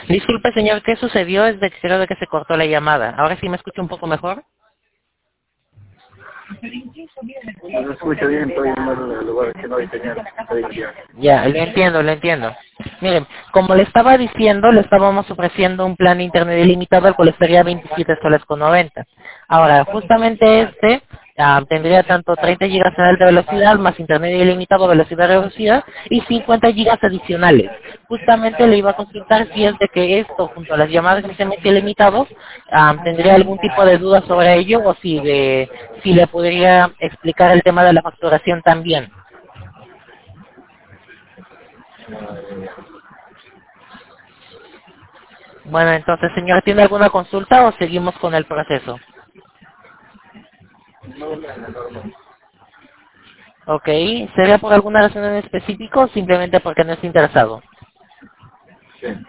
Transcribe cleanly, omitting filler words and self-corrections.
Disculpe, señor, ¿qué sucedió? Es de que creo de que se cortó la llamada. ¿Ahora sí me escucha un poco mejor? No me escucho bien, estoy en un lugar que no hay señal. Estoy en viaje. Ya, lo entiendo, lo entiendo. Miren, como le estaba diciendo, le estábamos ofreciendo un plan de internet ilimitado al cual estaría 27 soles con 90. Ahora, justamente tendría tanto 30 gigas de alta velocidad más internet ilimitado velocidad reducida y 50 gigas adicionales. Justamente le iba a consultar si es de que esto, junto a las llamadas de SMS ilimitados, tendría algún tipo de duda sobre ello o si le podría explicar el tema de la facturación también. Bueno, entonces, señor, ¿tiene alguna consulta o seguimos con el proceso? No, normal. Ok, ¿sería por alguna razón en específico o simplemente porque no está interesado? Sí.